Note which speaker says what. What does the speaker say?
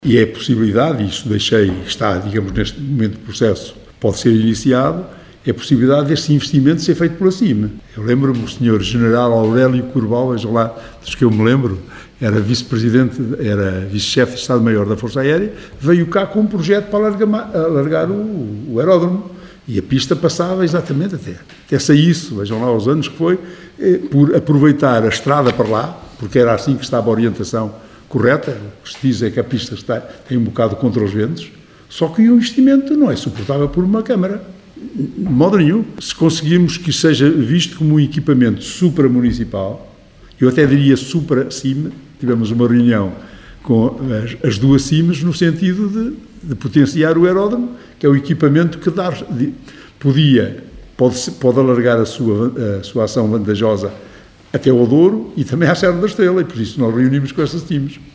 Speaker 1: E é a possibilidade, e isso está, digamos, neste momento do processo, pode ser iniciado, é a possibilidade deste investimento ser feito pela CIMA. Eu lembro-me, o Sr. General Aurélio Corbal, veja lá, dos que eu me lembro, era vice-presidente, era vice-chefe de Estado-Maior da Força Aérea, veio cá com um projeto para alargar o aeródromo. E a pista passava exatamente até sair isso, vejam lá os anos que foi, por aproveitar a estrada para lá, porque era assim que estava a orientação correta. O que se diz é que a pista tem um bocado contra os ventos, só que o investimento não é suportável por uma Câmara, de modo nenhum. Se conseguirmos que seja visto como um equipamento supramunicipal, eu até diria supra-CIMA, tivemos uma reunião com as duas CIMAs no sentido de potenciar o aeródromo, que é o equipamento que pode alargar a sua ação vantajosa até ao Douro e também à Serra da Estrela, e por isso nós reunimos com essas CIMAs.